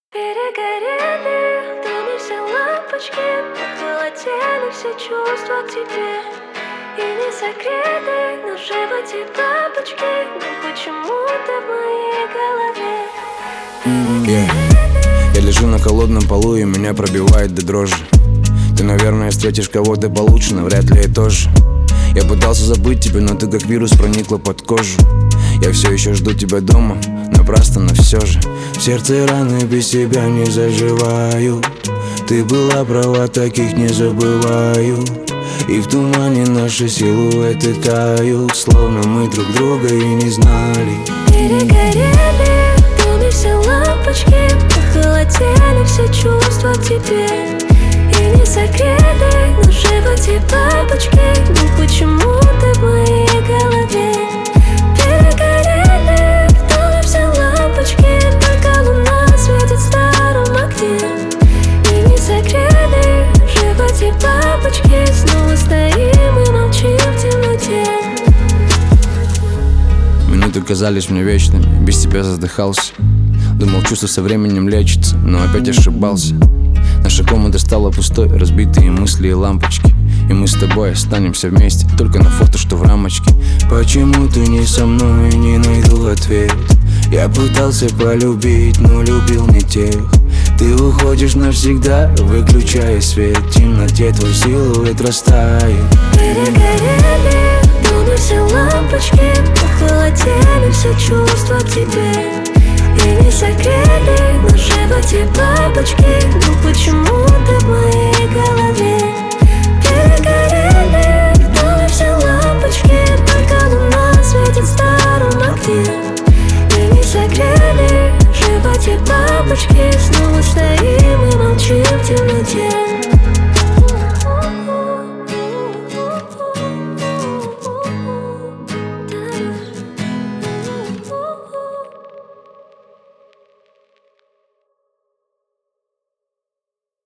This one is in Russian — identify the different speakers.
Speaker 1: Перегорели в доме все лампочки, похолодели все чувства к тебе. И не согреты на животе бабочки, но почему-то в моей голове.
Speaker 2: Я лежу на холодном полу и меня пробивает до дрожи. Ты, наверное, встретишь кого-то получше, но вряд ли я тоже. Я пытался забыть тебя, но ты как вирус проникла под кожу. Я все еще жду тебя дома, напрасно, но все же в сердце раны без тебя не заживаю. Ты была права, таких не забываю. И в тумане наши силуэты тают, словно мы друг друга и не знали.
Speaker 1: Перегорели в доме все лампочки, похолодели все чувства к тебе. И не согреты на животе бабочки, но почему-то в моей голове. Перегорели в доме все лампочки, пока луна светит в старом окне. И не согреты в животе бабочки, снова стоим и молчим в темноте.
Speaker 2: Минуты казались мне вечными, без тебя задыхался. Думал, чувство со временем лечится, но опять ошибался. Наша комната стала пустой, разбитые мысли и лампочки. И мы с тобой останемся вместе, только на фото, что в рамочке. Почему ты не со мной, не найду ответ? Я пытался полюбить, но любил не тех. Ты уходишь навсегда, выключая свет. В темноте твой силуэт растает.
Speaker 1: Перегорели в доме все лампочки, похолодели все чувства к тебе. И не согреты на животе бабочки, но почему-то в моей голове. Перегорели в доме все лампочки, пока луна светит в старом окне. И не согрели в животе бабочки, снова стоим и молчим в темноте.